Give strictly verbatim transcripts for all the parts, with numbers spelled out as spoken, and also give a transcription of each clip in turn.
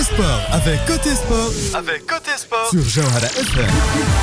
sport avec Côté Sport. Avec Côté Sport sur Jawhara اف ام.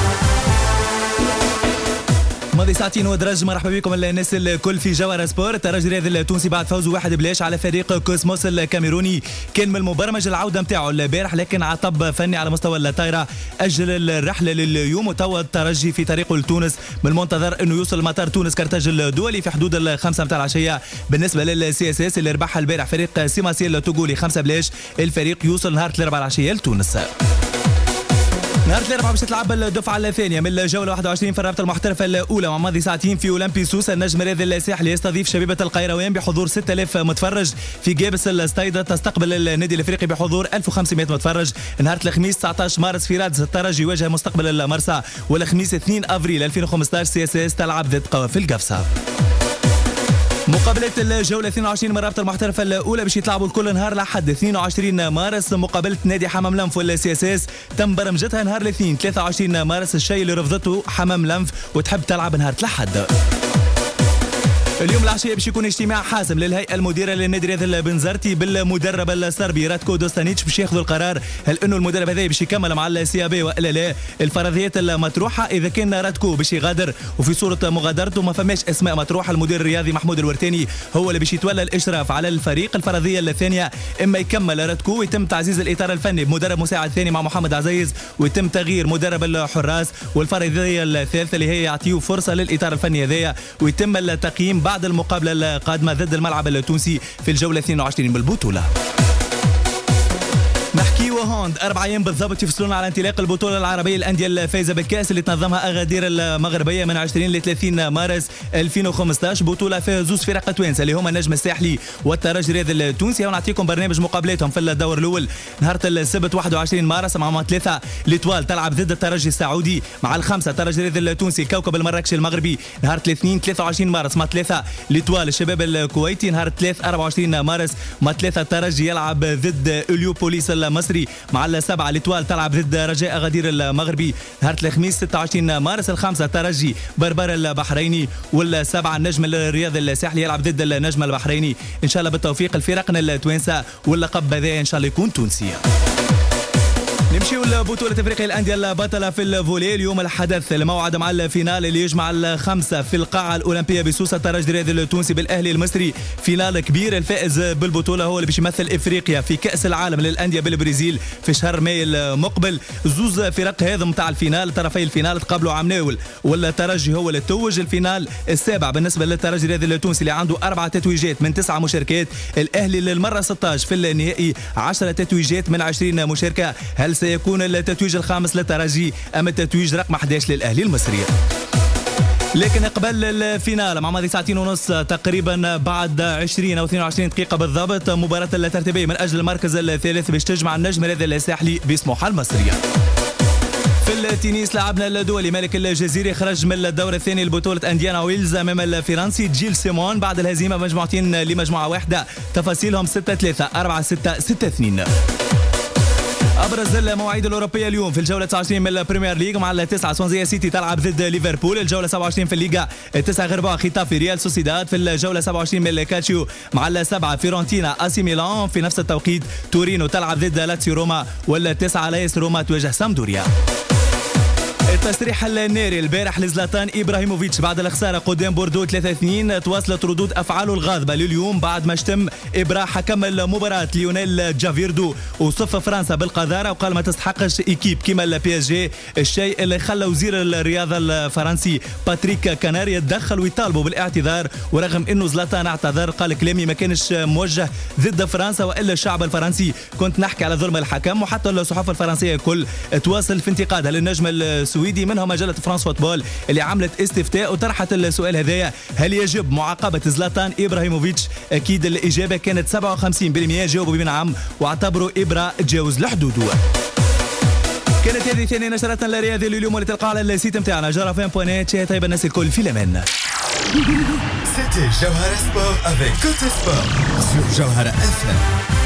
ماضي ساعتين ودرج. مرحبا بكم الناس الكل في جوهرة سبور. الترجي الرياضي التونسي بعد فوزه واحد بلاش على فريق كوسموس الكاميروني كان من المبرمج العوده نتاعو البارح، لكن عطب فني على مستوى الطايره اجل الرحله لليوم، وتوا الترجي في طريقه لتونس. من المنتظر انه يوصل مطار تونس كرتاج الدولي في حدود الخمسه متاع العشيه. بالنسبه للسي اس اس اللي ربح البارح فريق سيماسيل التوغولي خمسه بلاش، الفريق يوصل نهار الاربعاء العشيه لتونس. نهار الاربعاء باش تلعب الدفعه الثانيه من الجوله واحد وعشرين في الرابطه المحترفه الاولى، مع ماضي ساعتين في اولمبي سوسه. النجم الرياضي الساحلي يستضيف شبيبه القيروان بحضور ستة آلاف متفرج في جابس الستايده. تستقبل النادي الافريقي بحضور ألف وخمسمائة متفرج. نهار الخميس تسعة عشر مارس في رادس الترجي يواجه مستقبل المرسى، والخميس اثنين افريل ألفين وخمسطاش سي اس اس تلعب ضد قوافل القفصه. مقابلة الجولة اثنين وعشرين من الرابطة المحترفة الأولى باش يتلعبوا الكل نهار الأحد اثنين وعشرين مارس. مقابلة نادي حمام لنف والسي اس اس تم برمجتها نهار الاثنين ثلاثة وعشرين مارس، الشيء اللي رفضته حمام لنف وتحب تلعب نهار الأحد. اليوم العشية باش يكون اجتماع حاسم للهيئة المديرة للنادي الرياضي البنزرتي بالمدرب الصربي راتكو دوستانيتش باش ياخذوا القرار هل انه المدرب هذا باش يكمل مع السي بي والا لا. الفرضيات المطروحة اذا كان راتكو باش يغادر وفي صورة مغادرته ما فماش اسماء مطروحة، المدير الرياضي محمود الورتاني هو اللي باش يتولى الاشراف على الفريق. الفرضية الثانية اما يكمل راتكو ويتم تعزيز الاطار الفني بمدرب مساعد ثاني مع محمد عزيز ويتم تغيير مدرب الحراس، والفرضية الثالثة اللي هي يعطيه فرصة للاطار الفني هذايا ويتم التقييم بعد المقابلة القادمة ضد الملعب التونسي في الجولة اثنين وعشرين بالبطولة. نحكي وهوند أربع أيام بالضبط يفصلون على انطلاق البطولة العربية الأندية الفائزة بالكأس اللي تنظمها أغادير المغربية من عشرين ل ثلاثين مارس ألفين وخمسطاش. بطولة فيها زوز فرق توانسة اللي هما النجم الساحلي والترجي الرياضي التونسي، ونعطيكم برنامج مقابلاتهم في الدور الأول. نهار السبت واحد وعشرين مارس مع ثلاثة ليتوال تلعب ضد الترجي السعودي، مع الخمسة الترجي الرياضي التونسي الكوكب المراكشي المغربي. نهار الاثنين ثلاثة وعشرين مارس مع ثلاثة ليتوال الشباب الكويتي. نهار الثلاث أربعة وعشرين مارس مع ثلاثة الترجي يلعب ضد اليوبوليس المصري، مع السبعة ليتوال تلعب ضد رجاء أغادير المغربي. نهار الخميس ستة وعشرين مارس الخمسة الترجي بربر البحريني، والسبعة النجم الرياضي الساحلي يلعب ضد النجم البحريني. إن شاء الله بالتوفيق الفرقنا التوانسة واللقب هذا إن شاء الله يكون تونسي. نمشيو لبطولة افريقيا الانديه البطله في الفولي. اليوم الحدث الموعد مع الفينال اللي يجمع الخمسه في القاعه الاولمبيه بسوسه. الترجي الرياضي التونسي بالاهلي المصري، فينال كبير. الفائز بالبطوله هو اللي باش يمثل افريقيا في كاس العالم للانديه بالبرازيل في شهر ماي المقبل. زوز فرق هذا نتاع الفينال، طرفي الفينال تقابلوا عام ناول والترجي هو اللي توج. الفينال السابع بالنسبه للترجي الرياضي التونسي اللي عنده اربع تتويجات من تسعه مشاركات. الاهلي للمره ستة عشر في النهائي عشرة تتويجات من عشرين مشاركه. هل سيكون التتويج الخامس للترجي ام التتويج رقم أحد عشر للاهلي المصري؟ لكن قبل الفينال مع ماضي ساعتين ونص تقريبا بعد عشرين او اثنين وعشرين دقيقه بالضبط مباراه الترتيبيه من اجل المركز الثالث باش تجمع النجم الرياضي الساحلي بسموحه المصريه. في التنس لعبنا الدولي ملك الجزيري خرج من الدور الثاني لبطولة انديانا ويلز امام الفرنسي جيل سيمون بعد الهزيمه مجموعتين لمجموعه واحده. تفاصيلهم ستة ثلاثة أربعة ستة ستة اثنين. ابرز المواعيد الاوروبيه اليوم في الجوله تسعة وعشرين من البريمير ليج، مع التسعه سوانزيا سيتي تلعب ضد ليفربول. الجوله سبعة وعشرين في الليغا التسعه غرباء ختافي ريال سوسيداد. في الجوله سبعة وعشرين من الكالتشيو مع السبعه فيورنتينا اسي ميلان. في نفس التوقيت تورينو تلعب ضد لاتسيو روما، والتسعه لايس روما تواجه سامدوريا. التصريح الناري البارح لزلاتان ابراهيموفيتش بعد الخساره قدام بوردو ثلاثة اثنين. تواصلت ردود افعاله الغاضبه لليوم بعد ما شتم ابرا حكم المباراه ليونيل جافيردو وصف فرنسا بالقذاره وقال ما تستحقش ايكيب كيما البي اس جي، الشيء اللي خلى وزير الرياضه الفرنسي باتريك كاناري يتدخل ويطالبوا بالاعتذار. ورغم انه زلاتان اعتذر قال كلامي ما كانش موجه ضد فرنسا والا الشعب الفرنسي، كنت نحكي على ظلم الحكم. وحتى الصحافه الفرنسيه الكل تواصل في انتقادها للنجم السويدي، منهم مجله فرانس فوتبول اللي عملت استفتاء وطرحت السؤال هذايا: هل يجب معاقبه زلاتان ابراهيموفيتش؟ اكيد الاجابه كانت سبعة وخمسين بالمئة جاوبوا بنعم واعتبروا ابرا تجاوز الحدود. كانت هذه ثاني نشرتنا الرياضيه لليوم اللي تلقاها على السيت نتاعنا جارة فان بوينت. طيب الناس الكل في الامان. C'était Jawhara Sport avec Côté Sport sur Jawhara اف ام.